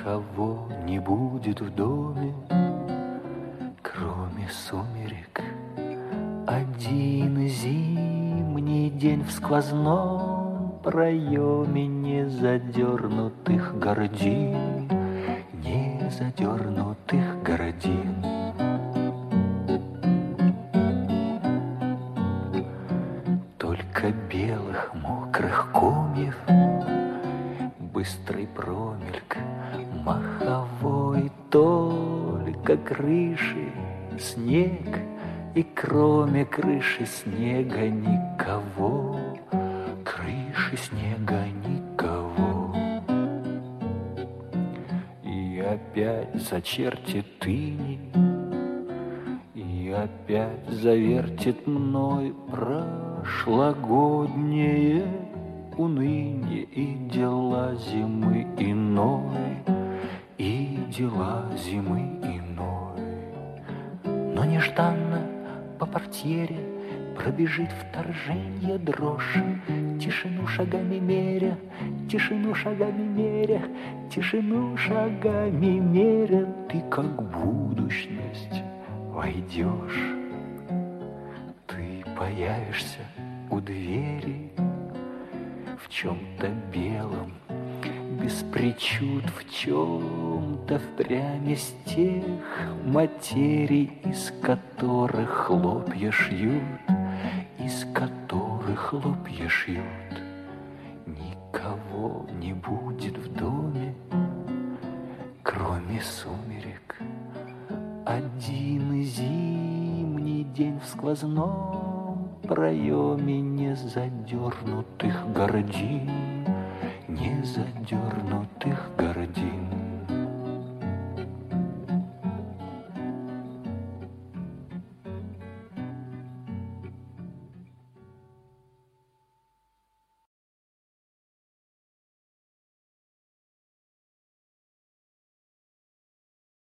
Никого не будет в доме, кроме сумерек. Один зимний день в сквозном проеме незадернутых гордин, незадернутых гордин. Только белых мокрых комьев, быстрый промельк маховой, только крыши снег, и кроме крыши снега никого, крыши снега никого. И опять зачертит иней, и опять завертит мной прошлогоднее уныние и дела зимы иной, и дела зимы иной. Но нежданно по портьере пробежит вторженье дрожь, тишину шагами меря, тишину шагами меря, тишину шагами меря. Ты как будущность войдешь, ты появишься у двери в чем-то белом, без причуд, в чем-то впрямь из тех материй, из которых хлопья шьют, из которых хлопья шьют. Никого не будет в доме, кроме сумерек. Один зимний день в сквозном проеме незадернутых гордин, незадернутых гордин.